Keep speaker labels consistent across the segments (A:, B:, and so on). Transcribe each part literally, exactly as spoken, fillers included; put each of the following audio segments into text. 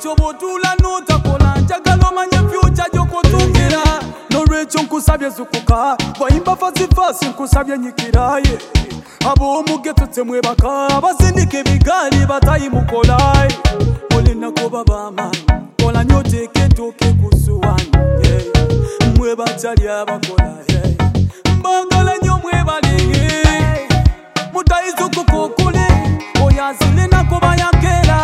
A: chobotula notakola njagala omanye future gyokutungira n'olwekyo nkusabye zukuka bayimba fasifasi nkusabye nyikiraye ab'omugeto temwebaka abasindika ebigaali batayimukolaye olinaku babamaanyi kola nnyo oteeka ettooke ku ssuwaani mmwe bakyali abakola mbagala nnyo mwebali mutayizukukuukule oyanzilinako bayakera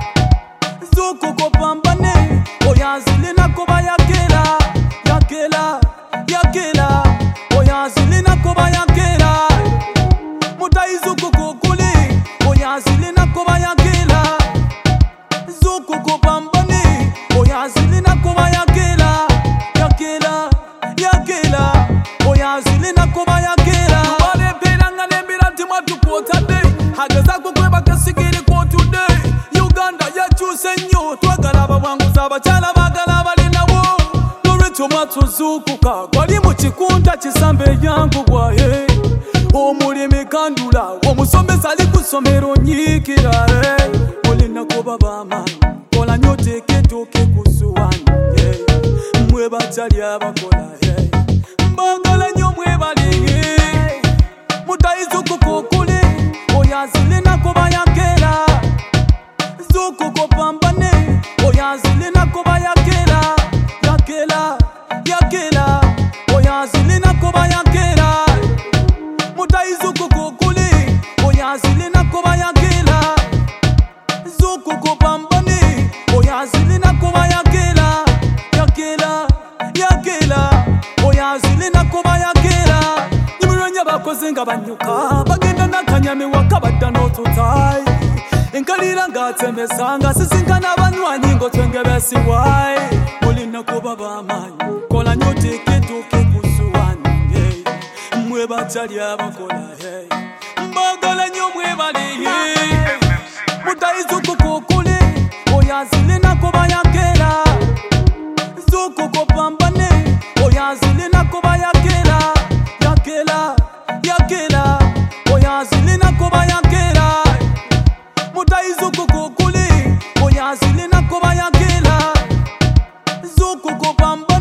A: zukuko pambane oyanzilinako bayakera yakela yakela oyanzilinako bayakera mutayizukukuukule oyanzilinako bayakera zukuko pambane oyanzilinako bayakera yakela yakela oyanzilinako bayakera walepelanga nembira timwatukwotadde hageza kukweba kasigiri kwotudde Uganda yakyuse nnyo twagala abawanguza abakyala bagala abalinawo n'olwekyo mwatuzuukuka gwali mu kikunta kisamba eryangu bwaye omulimi kandula omusomesa ali ku ssomero nyiikira olinaku babamaanyi kola nnyo oteeka ettooke ku ssuwaani mmwe bakyali abakola mbagala nnyo mwebali mutayizukukuukule oyanzilinako bayakera zukuko pambane oyanzilinako bayakera yakela yakela oyanzilinako bayakera mutayizukukuukule oyanzilinako bayakera zukuko pambane oyanzilinako bayakera yakela yakela oyanzilinako bayakera nimironya bakoze nga banyuka bagenda nakanyami waka badda n'otutayi enkalira ng'atembesanga sisinkana abanywanyi ng'otwengebesiwayi olinaku babamaanyi kola nnyo oteeka ettooke ku ssuwaani mmwe bakyali abakola mbagala nnyo mwebali mutayizukukuukule oyanzilinako bayakera zukuko pambane oyanzilinako bayakera yakela yakela oyanzilinako bayakera mutayizukukuukule oyanzilinako bayakera zukuko pambane